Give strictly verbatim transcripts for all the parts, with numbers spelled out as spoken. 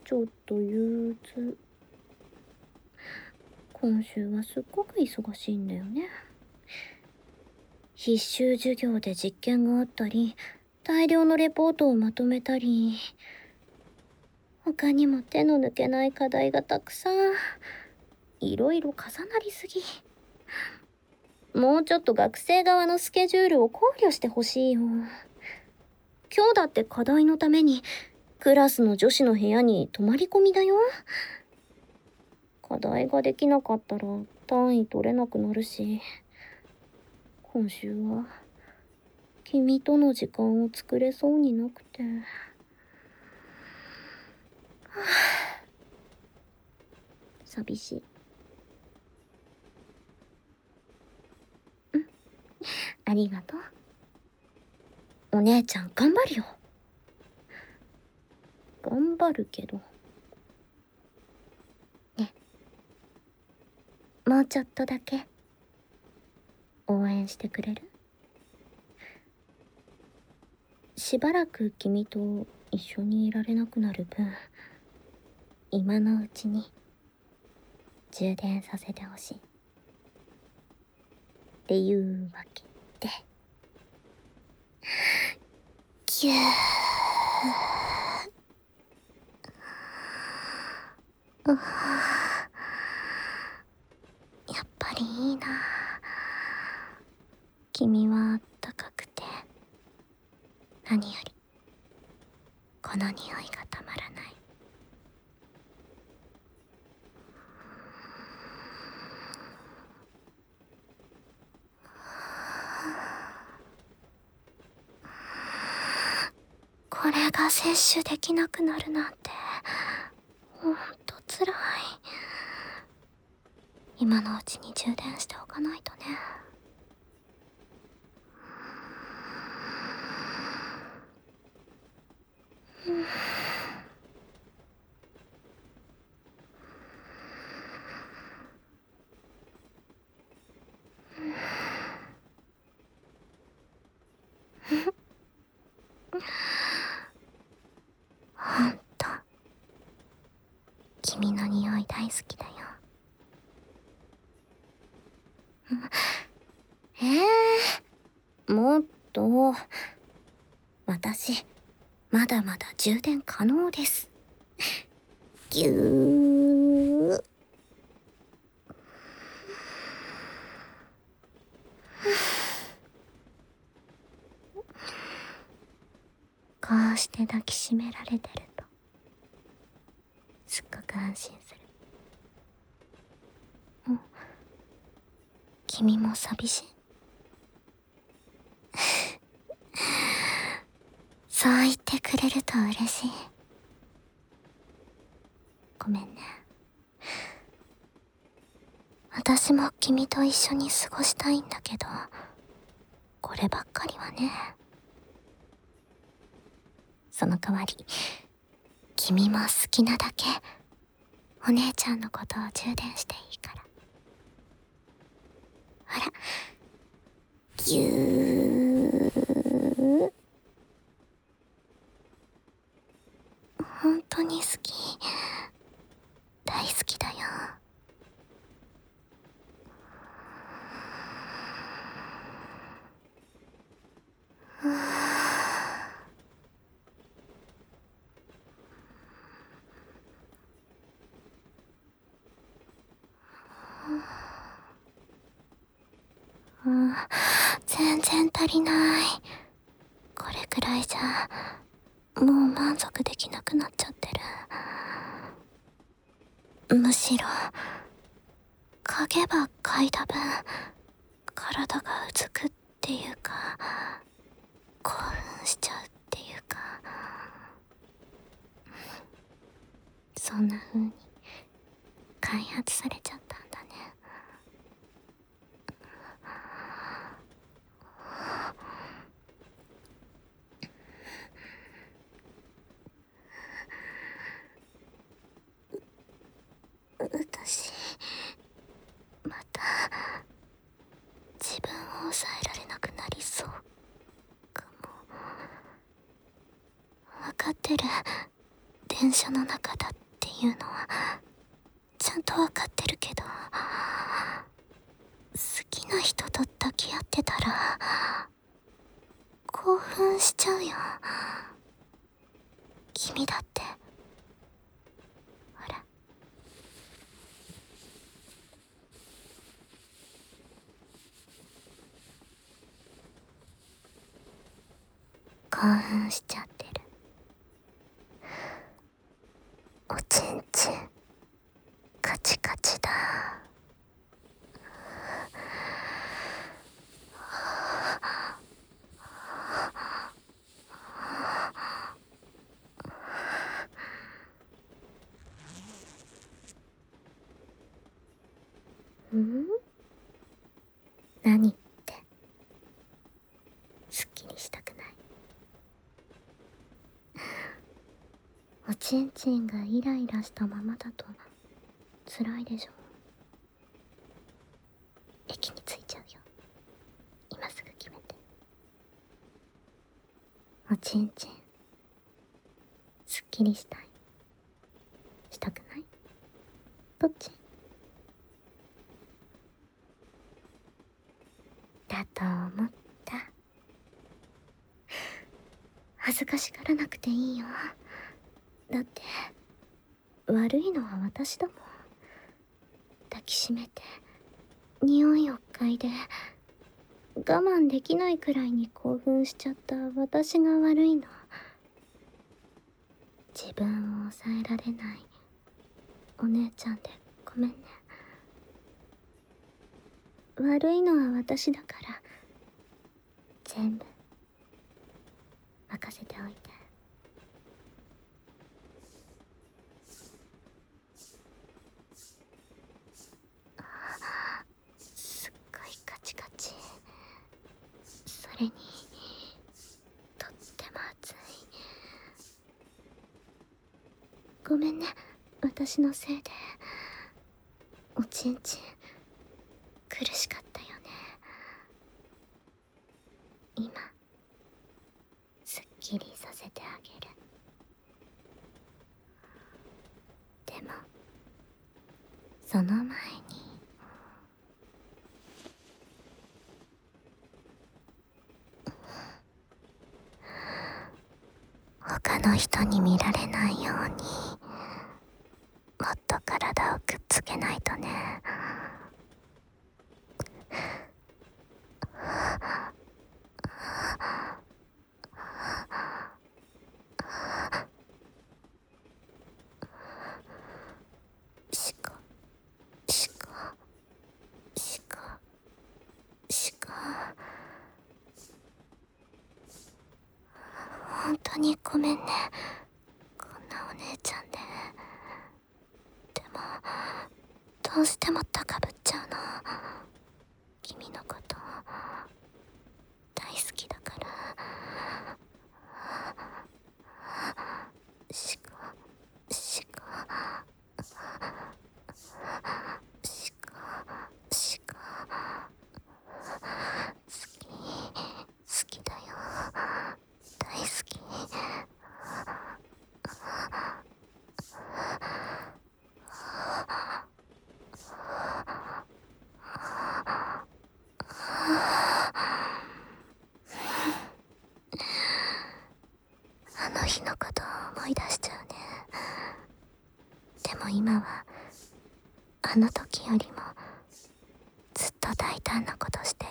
ちょっと憂鬱。今週はすっごく忙しいんだよね。必修授業で実験があったり、大量のレポートをまとめたり、他にも手の抜けない課題がたくさん。いろいろ重なりすぎ。もうちょっと学生側のスケジュールを考慮してほしいよ。今日だって課題のためにクラスの女子の部屋に泊まり込みだよ。課題ができなかったら単位取れなくなるし、今週は君との時間を作れそうになくて。はあ、寂しい。うん、ありがとう。お姉ちゃん頑張るよ。頑張るけど。ね。もうちょっとだけ応援してくれる？しばらく君と一緒にいられなくなる分、今のうちに充電させてほしい。っていうわけで。ぎゅー。うやっぱりいいな。君はあったかくて、何よりこの匂いがたまらない。これが摂取できなくなるなんて、ほんとつらい。今のうちに充電しておかないとね。ほんと君の匂い大好きだよ。ええー、もっと。私まだまだ充電可能です。ぎゅー。こうして抱きしめられてるとすっごく安心する。うん、君も寂しい？そう言ってくれると嬉しい。ごめんね。私も君と一緒に過ごしたいんだけど、こればっかりはね。その代わり君も好きなだけお姉ちゃんのことを充電していいから。ほら、ぎゅー。本当に好き。大好きだよ。うん、全然足りない。これくらいじゃもう満足できなくなっちゃってる。むしろ嗅げば嗅いだ分体がうずくっていうか興奮しちゃうっていうか、そんな風に開発されちゃったんだね。私また自分を抑えられなくなりそうかも。分かってる。電所の中だっていうのはちゃんとわかってるけど、好きな人と抱き合ってたら興奮しちゃうよ。君だってほら。興奮しちゃってる。おちんちんカチカチだ。ん？何って。すっきりしたくない？おちんちんがイライラしたままだと辛いでしょ。駅に着いちゃうよ。今すぐ決めて。おちんちんすっきりしたい？したくない？どっち？だと思った。恥ずかしがらなくていいよ。だって悪いのは私だもん。抱きしめて匂いを嗅いで我慢できないくらいに興奮しちゃった私が悪いの。自分を抑えられないお姉ちゃんでごめんね。悪いのは私だから全部任せておいて。すっごいカチカチ。それにとっても熱い。ごめんね、私のせいで。おちんちん苦しかったよね。今すっきりさせてあげる。でもその前に他の人に見られないようにもっと体をくっつけないとね。しこしこしこしこ。本当にごめんね、こんなお姉ちゃんで。でもどうしても高ぶっちゃうの。君のこと大好きだから。しこしこしこしこ。好き好きだよ、大好き。あの日のことを思い出しちゃうね。でも今はあの時よりもずっと大胆なことしてる。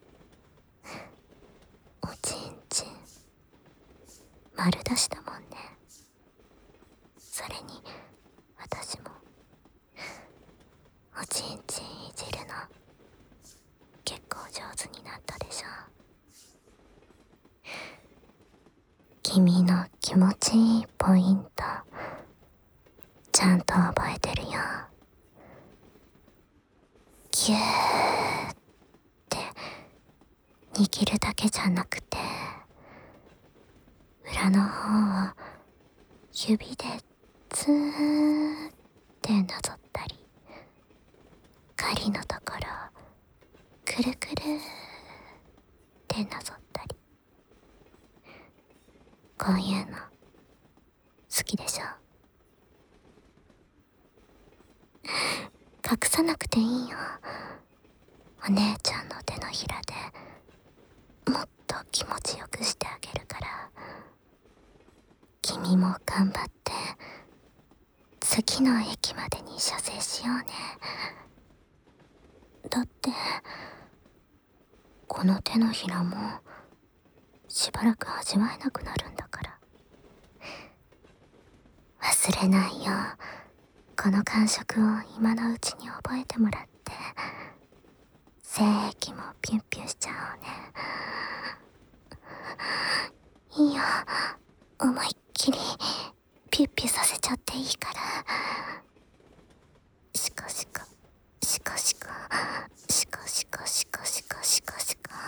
おちんちん丸出しだもんね。それに私もおちんちんいじるの結構上手になったでしょ。君の気持ちいいポイントちゃんと覚えてるよ。ギューって握るだけじゃなくて裏の方を指でツーってなぞったり、狩りのところをくるくるってなぞったり。こういうの好きでしょ。 隠さなくていいよ。お姉ちゃんの手のひらでもっと気持ちよくしてあげるから。君も頑張って次の駅までに射精しようね。だってこの手のひらもしばらく味わえなくなるんだから。忘れないよ。この感触を今のうちに覚えてもらって、精液もピュンピュンしちゃおうね。いいよ、思いっきりピュッピュさせちゃっていいから。シコシコシコシコシコシコシコシコシコシコ。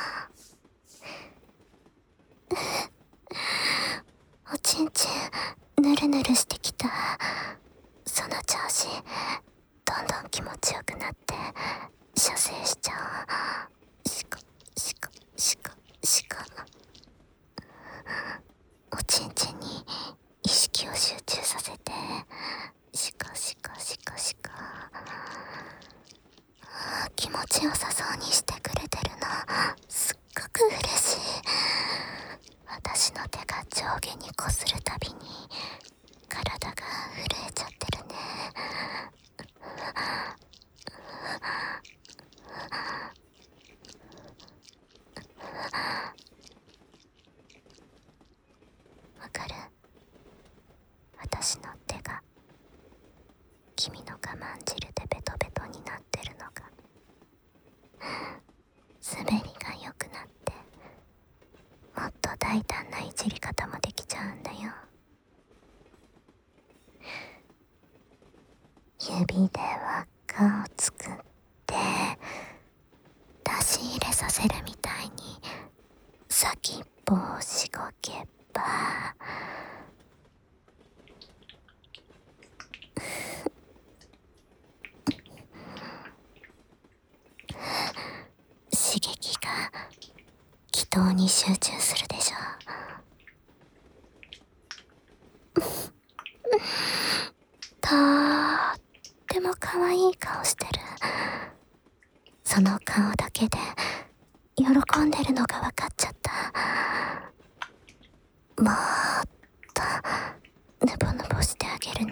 おちんちんぬるぬるしてきた。その調子どんどん気持ちよくなって射精しちゃおう。シコシコシコシコ。おちんちんに意識を集中させてシコシコシコシコ。気持ちよさそうにしてくれてるのすっごく嬉しい。私の手が上下にこするたびに体が震えちゃってるね。わかる？私の手が君の我慢汁でベトベトになってるのが。滑りが良くなってもっと大胆ないじり方もできちゃうんだよ。指で輪っかを作って出し入れさせるみたいに先っぽをしごけば刺激が気筒に集中するでしょ。とっても可愛い顔してる。その顔だけで喜んでるのが分かっちゃった。もっとぬぼぬぼしてあげるね。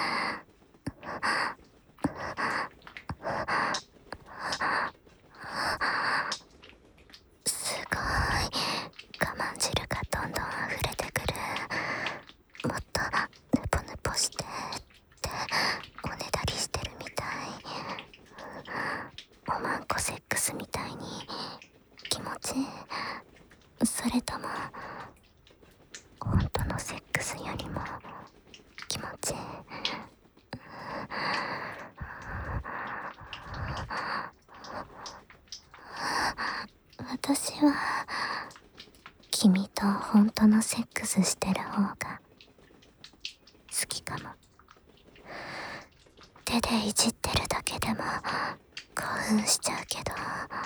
すごい我慢汁がどんどん溢れてくる。もっとぬぼぬぼしてっておねだりしてるみたい。おまんこセックスみたいに気持ちいい？それとも本当のセックスよりも気持ちいい？私は君と本当のセックスしてる方が好きかも。手でいじってるだけでも興奮しちゃうけど、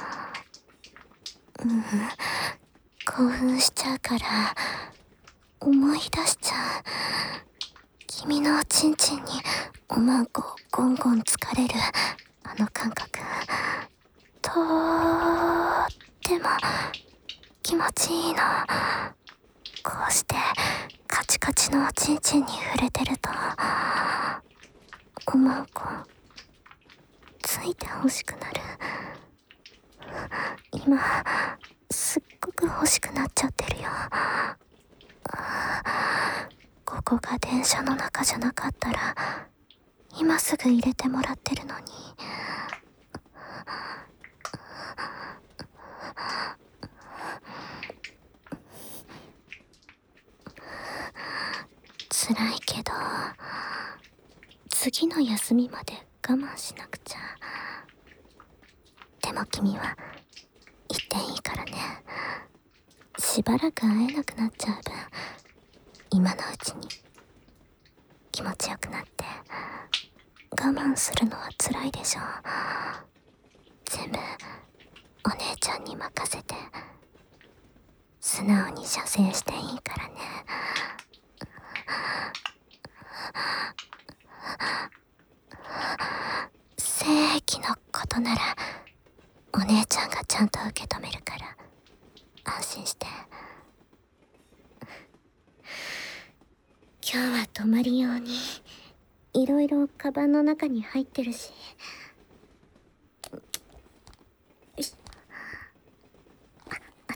うん興奮しちゃうから思い出しちゃう。君のおちんちんにおまんこをゴンゴンつかれるあの感覚、とーっても気持ちいいの。こうしてカチカチのおちんちんに触れてるとおまんこついて欲しくなる。今すっごく欲しくなっちゃってるよ。ここが電車の中じゃなかったら今すぐ入れてもらってるのに。辛いけど次の休みまで我慢しなくちゃ。でも君は言っていいからね。しばらく会えなくなっちゃう分今のうちに気持ちよくなって我慢するのは辛いでしょ。全部お姉ちゃんに任せて素直に射精していいからね。 ならお姉ちゃんがちゃんと受け止めるから安心して。今日は泊まり用にいろいろカバンの中に入ってるし。よし、あ、あった。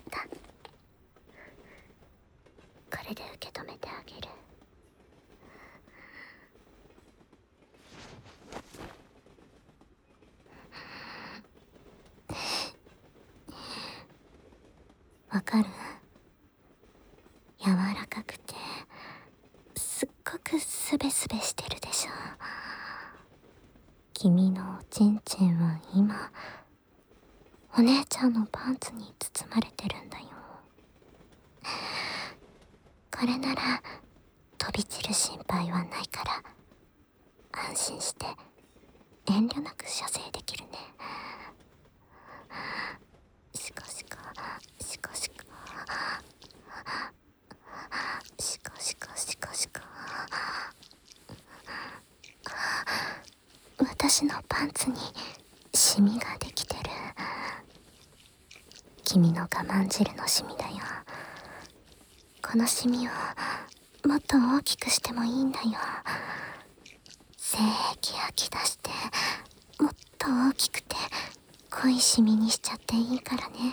これで受け止めてあげる。わかる？柔らかくてすっごくスベスベしてるでしょ。君のおちんちんは今お姉ちゃんのパンツに包まれてるんだよ。これなら飛び散る心配はないから安心して遠慮なく射精できるね。シコシコシコシコシコシコシコシコ。私のパンツにシミができてる。君の我慢汁のシミだよ。このシミをもっと大きくしてもいいんだよ。精液吐き出してもっと大きくて濃いシミにしちゃっていいからね。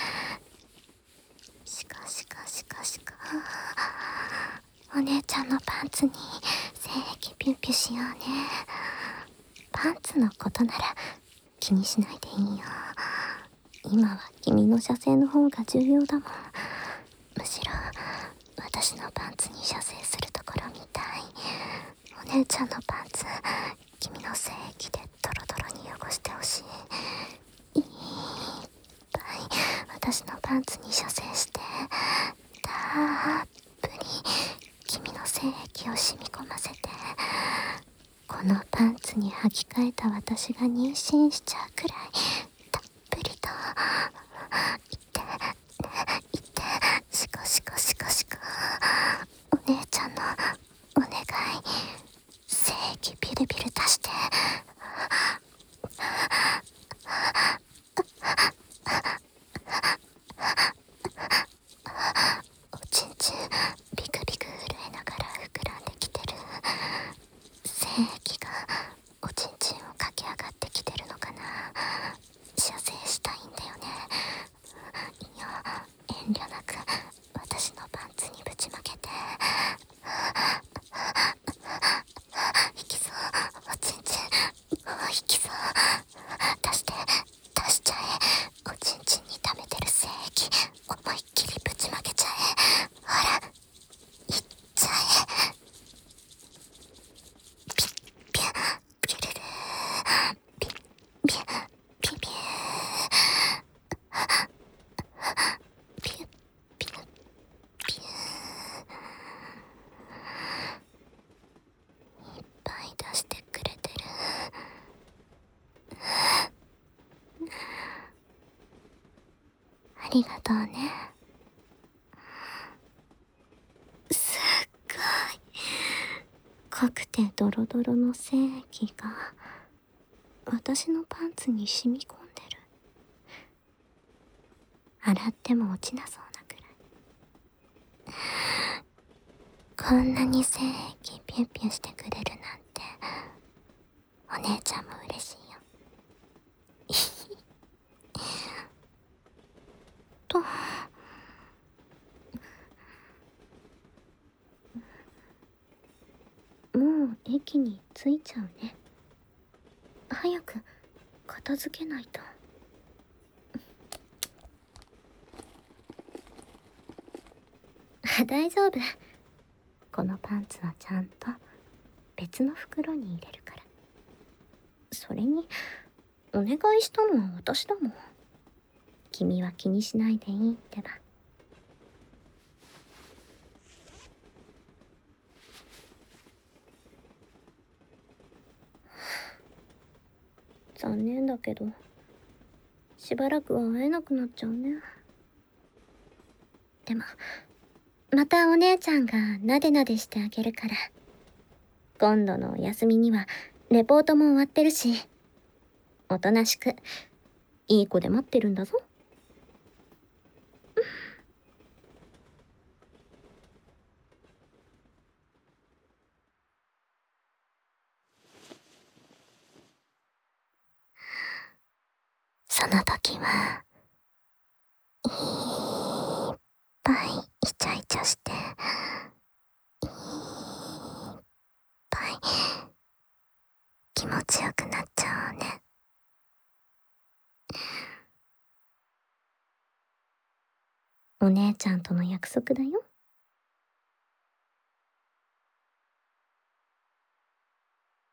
シコシコシコシコ。お姉ちゃんのパンツに精液ピュンピュしようね。パンツのことなら気にしないでいいよ。今は君の射精の方が重要だもん。むしろ私のパンツに射精するところみたい。お姉ちゃんのパンツ君の精液でドロドロに汚してほしい。いっぱい私のパンツに射精してたっぷり君の精液を染み込ませて、このパンツに履き替えた私が妊娠しちゃうくらいたっぷりといっていってシコシコシコシコ。お姉ちゃんのお願い、精液ビルビル出して。おちんちんビクビク震えながら膨らんできてる。精液がおちんちんを駆け上がってきてるのかな。射精したいんだよね。いいよ、遠慮なく私のパンツにぶちまけて。引きそう、おちんちん引きそう。出して出しちゃえ。おちんちんに溜めてる精液思いっきりぶちまけちゃえ。ほらいっちゃえ。ピッピュピュルルピッピュピュピュピュピュピュ。いっぱい出してくれてる。ありがとうね。すっごい濃くてドロドロの精液が私のパンツに染み込んでる。洗っても落ちなそうなくらい。こんなに精液ピュンピュンしてくれるなんてお姉ちゃんも嬉しいよ。ともう駅に着いちゃうね。早く片付けないと。大丈夫。このパンツはちゃんと別の袋に入れるから。それにお願いしたのは私だもん。君は気にしないでいいってば。残念だけどしばらくは会えなくなっちゃうね。でもまたお姉ちゃんがなでなでしてあげるから。今度のお休みにはレポートも終わってるしおとなしく、いい子で待ってるんだぞ。その時は、いっぱいイチャイチャして、いっぱい気持ちよくなっちゃおうね。お姉ちゃんとの約束だよ。